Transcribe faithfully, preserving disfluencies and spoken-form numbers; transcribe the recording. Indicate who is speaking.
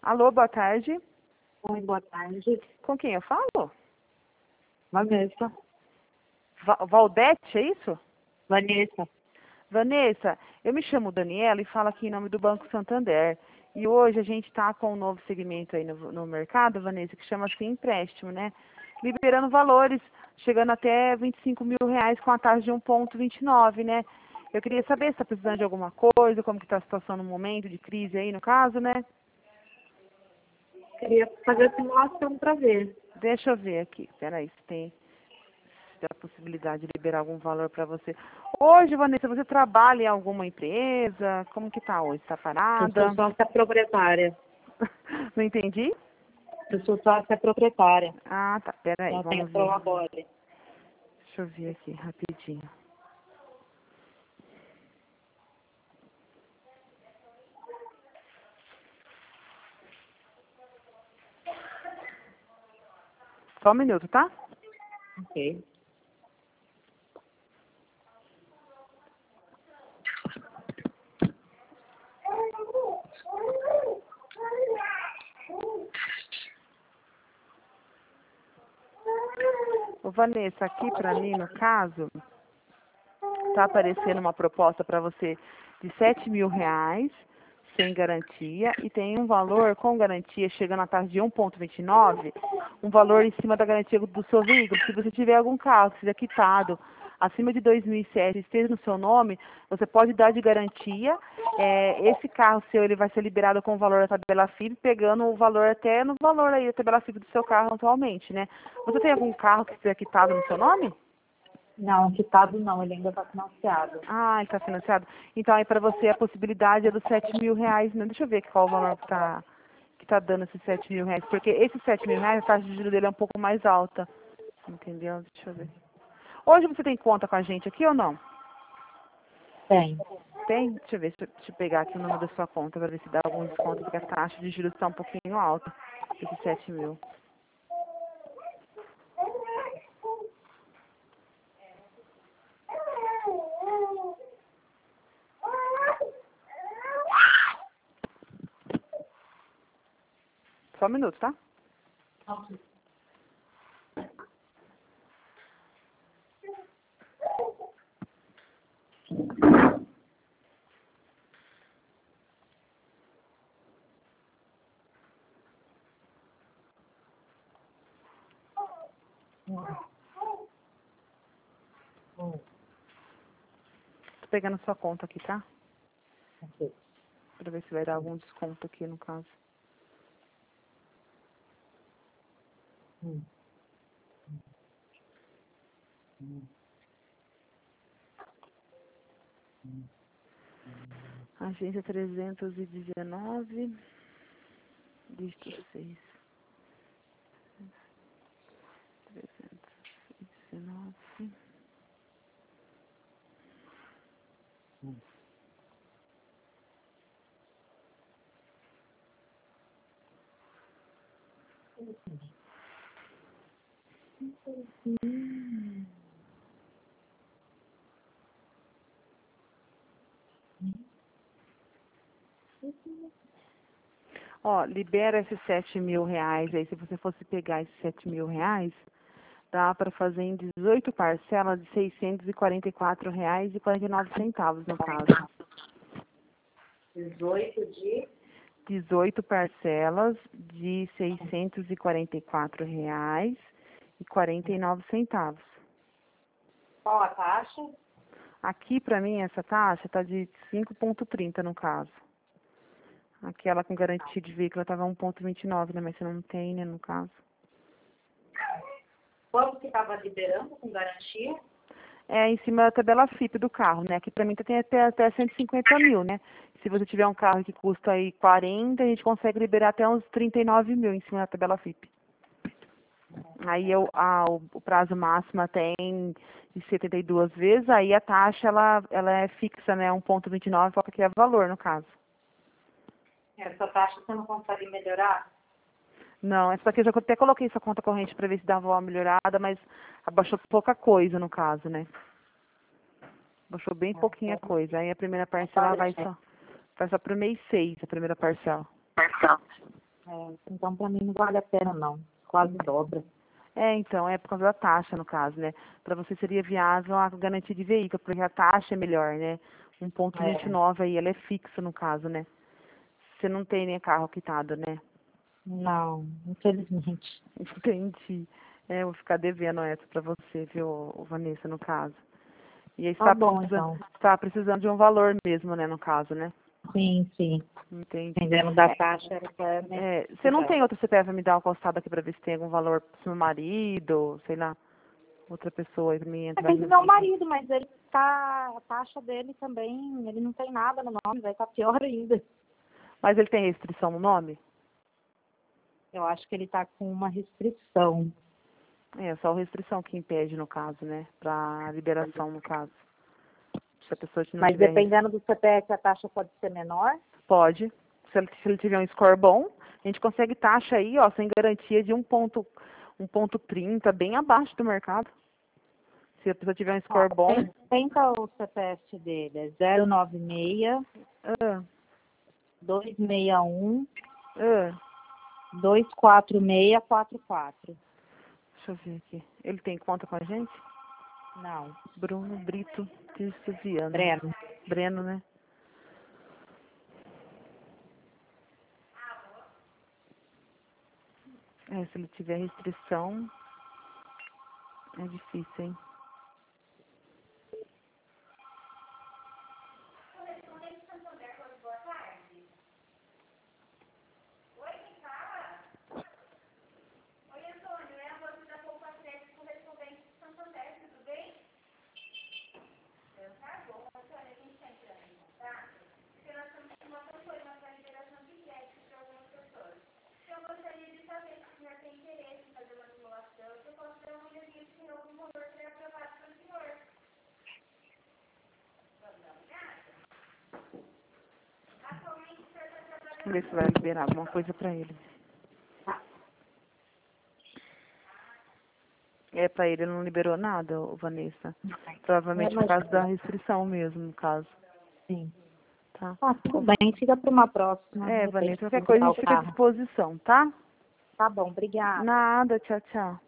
Speaker 1: Alô, boa tarde.
Speaker 2: Oi, boa tarde.
Speaker 1: Com quem eu falo?
Speaker 2: Vanessa.
Speaker 1: Va Valdete, é isso?
Speaker 2: Vanessa.
Speaker 1: Vanessa, eu me chamo Daniela e falo aqui em nome do Banco Santander. E hoje a gente está com um novo segmento aí no, no mercado, Vanessa, que chama-se empréstimo, né? Liberando valores, chegando até vinte e cinco mil reais com a taxa de um vírgula vinte e nove, né? Eu queria saber se está precisando de alguma coisa, como que está a situação no momento de crise aí, no caso, né?
Speaker 2: Queria fazer a simulação para ver.
Speaker 1: Deixa eu ver aqui, peraí, se tem, se tem a possibilidade de liberar algum valor para você. Hoje, Vanessa, você trabalha em alguma empresa? Como que tá hoje? Está
Speaker 2: Eu
Speaker 1: parada?
Speaker 2: sou sócia proprietária.
Speaker 1: Não entendi?
Speaker 2: Eu sou sócia proprietária.
Speaker 1: Ah, tá, peraí,
Speaker 2: Não tenho
Speaker 1: vamos ver.
Speaker 2: prolabore.
Speaker 1: Deixa eu ver aqui, rapidinho. Só um minuto, tá?
Speaker 2: Ok.
Speaker 1: Ô, Vanessa, aqui pra mim, no caso, tá aparecendo uma proposta para você de sete mil reais, sem garantia, e tem um valor com garantia chegando à taxa de um vírgula vinte e nove, um valor em cima da garantia do seu veículo. Se você tiver algum carro que seja quitado acima de dois mil e sete, esteja no seu nome, você pode dar de garantia. É, esse carro seu ele vai ser liberado com o valor da tabela F I B, pegando o valor até no valor aí da tabela F I B do seu carro atualmente, né? Você tem algum carro que seja quitado no seu nome?
Speaker 2: Não, quitado não, ele ainda está financiado.
Speaker 1: Ah, ele está financiado? Então, aí para você a possibilidade é dos sete mil reais, né? Deixa eu ver qual o valor que está que tá dando esses sete mil reais. Porque esses sete mil reais, a taxa de juros dele é um pouco mais alta. Entendeu? Deixa eu ver. Hoje você tem conta com a gente aqui ou não?
Speaker 2: Tem.
Speaker 1: Tem? Deixa eu ver, deixa eu, deixa eu pegar aqui o número da sua conta para ver se dá algum desconto, porque a taxa de juros está um pouquinho alta, esses sete mil. Só um minuto, tá? Tô pegando sua conta aqui, tá?
Speaker 2: Ok.
Speaker 1: Pra ver se vai dar algum desconto aqui no caso.
Speaker 2: Hum. Hum.
Speaker 1: Agência trezentos e dezenove, dígito seis. trezentos e dezenove. Ó, libera esses sete mil reais aí. Se você fosse pegar esses sete mil reais, dá para fazer em dezoito parcelas de seiscentos e quarenta e quatro reais e quarenta e nove centavos no caso.
Speaker 2: dezoito de...
Speaker 1: dezoito parcelas de seiscentos e quarenta e quatro reais e quarenta e nove centavos.
Speaker 2: Qual a taxa?
Speaker 1: Aqui para mim essa taxa está de cinco vírgula trinta no caso. Aquela com garantia de veículo estava um vírgula vinte e nove, né? Mas você não tem, né, no caso.
Speaker 2: Quanto que estava liberando com garantia?
Speaker 1: É em cima da tabela F I P do carro, né? Aqui para mim tem até, até cento e cinquenta mil, né? Se você tiver um carro que custa aí quarenta, a gente consegue liberar até uns trinta e nove mil em cima da tabela F I P. Aí eu, a, o, o prazo máximo tem de setenta e duas vezes, aí a taxa ela, ela é fixa, né? um vírgula vinte e nove, qualquer valor no caso.
Speaker 2: Essa taxa você não consegue melhorar?
Speaker 1: Não, essa aqui eu já até coloquei sua conta corrente para ver se dava uma melhorada, mas abaixou pouca coisa no caso, né? Abaixou bem pouquinha coisa. Aí a primeira parcela vai só, vai só pro mês seis, a primeira parcela.
Speaker 2: É, então, para mim, não vale a pena, não. Quase dobra.
Speaker 1: É, então, é por causa da taxa, no caso, né? Para você seria viável a garantia de veículo, porque a taxa é melhor, né? um ponto vinte e nove aí, ela é fixa, no caso, né? Você não tem nem carro quitado, né?
Speaker 2: Não, infelizmente.
Speaker 1: Entendi. É, eu vou ficar devendo essa para você, viu, Vanessa, no caso. E aí você
Speaker 2: Tá
Speaker 1: tá
Speaker 2: bom,
Speaker 1: precisando,
Speaker 2: então.
Speaker 1: tá precisando de um valor mesmo, né, no caso, né?
Speaker 2: Sim, sim.
Speaker 1: Entendi.
Speaker 2: Dependendo da taxa, era pra me-
Speaker 1: É, você não tem outro C P F pra me dar uma costada aqui pra ver se tem algum valor pro seu marido, sei lá, outra pessoa aí pra mim
Speaker 2: É
Speaker 1: entrar
Speaker 2: bem do
Speaker 1: aqui.
Speaker 2: meu marido, mas ele tá. A taxa dele também, ele não tem nada no nome, vai estar pior ainda.
Speaker 1: Mas ele tem restrição no nome?
Speaker 2: Eu acho que ele tá com uma restrição.
Speaker 1: É, só restrição que impede, no caso, né? Pra liberação, no caso. Se a pessoa não
Speaker 2: Mas
Speaker 1: tiver res-
Speaker 2: dependendo do C P F, a taxa pode ser menor.
Speaker 1: pode. Se ele, se ele tiver um score bom, a gente consegue taxa aí, ó, sem garantia de um ponto, um ponto trinta, bem abaixo do mercado. Se a pessoa tiver um
Speaker 2: Ó,
Speaker 1: score bom.
Speaker 2: tem- tenta o C P F dele, é zero nove seis,
Speaker 1: Ah,
Speaker 2: dois seis um,
Speaker 1: ah,
Speaker 2: dois quatro seis quatro quatro.
Speaker 1: deixa eu ver aqui. Ele tem conta com a gente?
Speaker 2: Não,
Speaker 1: Bruno Brito Tirso Viana.
Speaker 2: Breno.
Speaker 1: Breno, né? É, se ele tiver restrição, é difícil, hein? Vamos ver se vai liberar alguma coisa pra ele. É, pra ele não liberou nada, ô, Vanessa.
Speaker 2: É,
Speaker 1: Provavelmente por
Speaker 2: mas,
Speaker 1: causa da restrição mesmo, no caso.
Speaker 2: sim.
Speaker 1: Tá?
Speaker 2: Ah, tudo bem, fica para uma próxima. De
Speaker 1: É,
Speaker 2: repente,
Speaker 1: Vanessa, qualquer coisa a
Speaker 2: visitar o
Speaker 1: gente fica à
Speaker 2: carro.
Speaker 1: disposição, tá?
Speaker 2: Tá bom, obrigada.
Speaker 1: Nada, tchau, tchau.